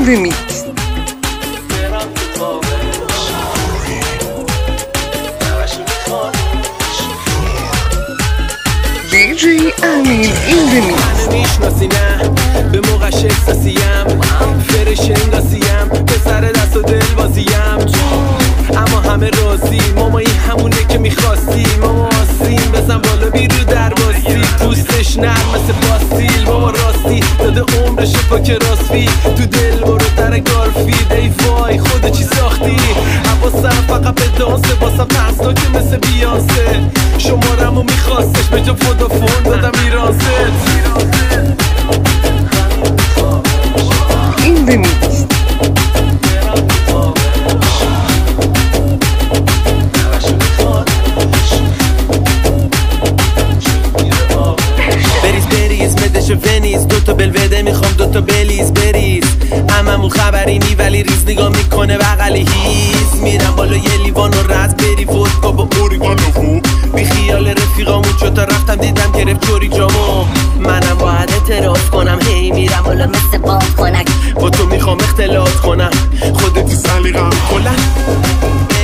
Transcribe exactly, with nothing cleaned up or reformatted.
the mix. دی جی امین in the mix. میشناسی نه به موقعش احساسیم فرش انگاسیم پسر دست و دل بازیم اما همه راضی ماما این همونه که میخواستی ماما آسیم بزن بالا بیرو در باسی پوستش نرم مثل باستیل ماما راستی داده عمرش پاک راستی تو دل برو در گالفید ای وای خود چی ساختی حواسم فقط به دانسه باسم ترسناکه مثل بیانسه شمارمو میخواستش به جا فودافون دادم ایرانست in the mix. بریز بریز مدش ونیز دوتا بلوده میخوام دوتا بلیز بریز هممون خبری نی ولی ریز نگاه میکنه بغلی هیز میرم بالا یه لیوان و رز بری ودکا با اوریگانو بی خیال رفیقامون چطور رفتم دیدم گرفت جوری جامو منم باید اعتراض کنم هی میرم بالا مثل باد کنک با تو میخوام اختلاط کنم خودتی سلیقم کلن